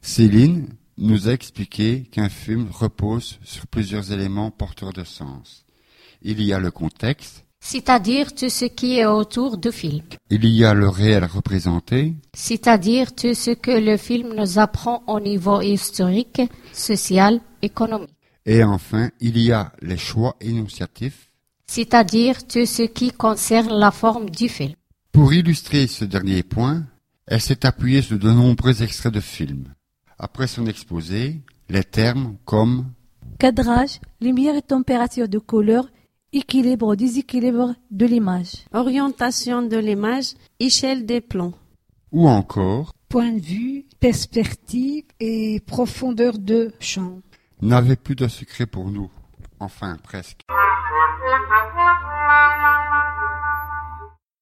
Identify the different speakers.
Speaker 1: Céline nous a expliqué qu'un film repose sur plusieurs éléments porteurs de sens. Il y a le contexte,
Speaker 2: c'est-à-dire tout ce qui est autour du film,
Speaker 1: il y a le réel représenté,
Speaker 2: c'est-à-dire tout ce que le film nous apprend au niveau historique, social, économique,
Speaker 1: et enfin, il y a les choix énonciatifs.
Speaker 2: c'est-à-dire tout ce qui concerne la forme du film.
Speaker 1: Pour illustrer ce dernier point, elle s'est appuyée sur de nombreux extraits de films. Après son exposé, les termes comme
Speaker 3: cadrage, lumière et température de couleur, équilibre ou déséquilibre de l'image,
Speaker 4: orientation de l'image, échelle des plans,
Speaker 1: ou encore
Speaker 5: point de vue, perspective et profondeur de champ
Speaker 1: n'avaient plus de secret pour nous. Enfin, presque.